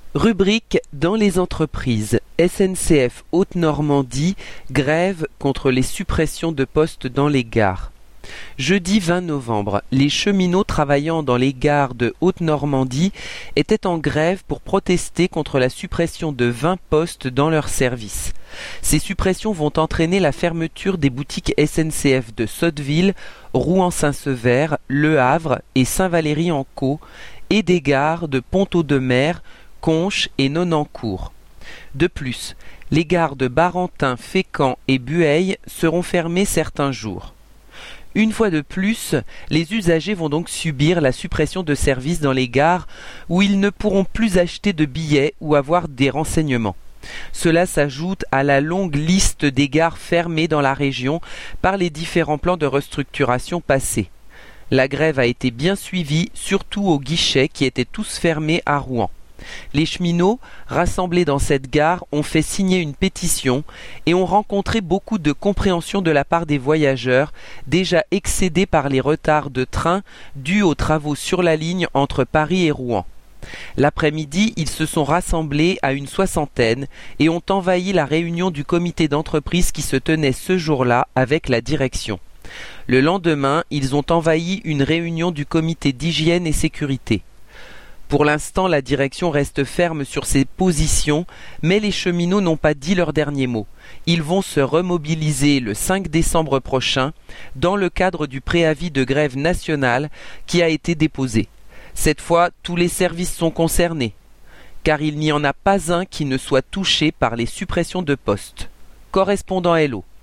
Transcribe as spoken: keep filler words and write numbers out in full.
Rubrique dans les entreprises. S N C F Haute-Normandie, grève contre les suppressions de postes dans les gares. Jeudi vingt novembre, les cheminots travaillant dans les gares de Haute-Normandie étaient en grève pour protester contre la suppression de vingt postes dans leur service. Ces suppressions vont entraîner la fermeture des boutiques S N C F de Sotteville, Rouen-Saint-Sever, Le Havre et Saint-Valery-en-Caux et des gares de Pont-Audemer, Conches et Nonancourt. De plus, les gares de Barentin, Fécamp et Bueil seront fermées certains jours. Une fois de plus, les usagers vont donc subir la suppression de services dans les gares où ils ne pourront plus acheter de billets ou avoir des renseignements. Cela s'ajoute à la longue liste des gares fermées dans la région par les différents plans de restructuration passés. La grève a été bien suivie, surtout aux guichets qui étaient tous fermés à Rouen. Les cheminots, rassemblés dans cette gare, ont fait signer une pétition et ont rencontré beaucoup de compréhension de la part des voyageurs, déjà excédés par les retards de train dus aux travaux sur la ligne entre Paris et Rouen. L'après-midi, ils se sont rassemblés à une soixantaine et ont envahi la réunion du comité d'entreprise qui se tenait ce jour-là avec la direction. Le lendemain, ils ont envahi une réunion du comité d'hygiène et sécurité. Pour l'instant, la direction reste ferme sur ses positions, mais les cheminots n'ont pas dit leur dernier mot. Ils vont se remobiliser le cinq décembre prochain dans le cadre du préavis de grève nationale qui a été déposé. Cette fois, tous les services sont concernés, car il n'y en a pas un qui ne soit touché par les suppressions de postes. Correspondant Hello.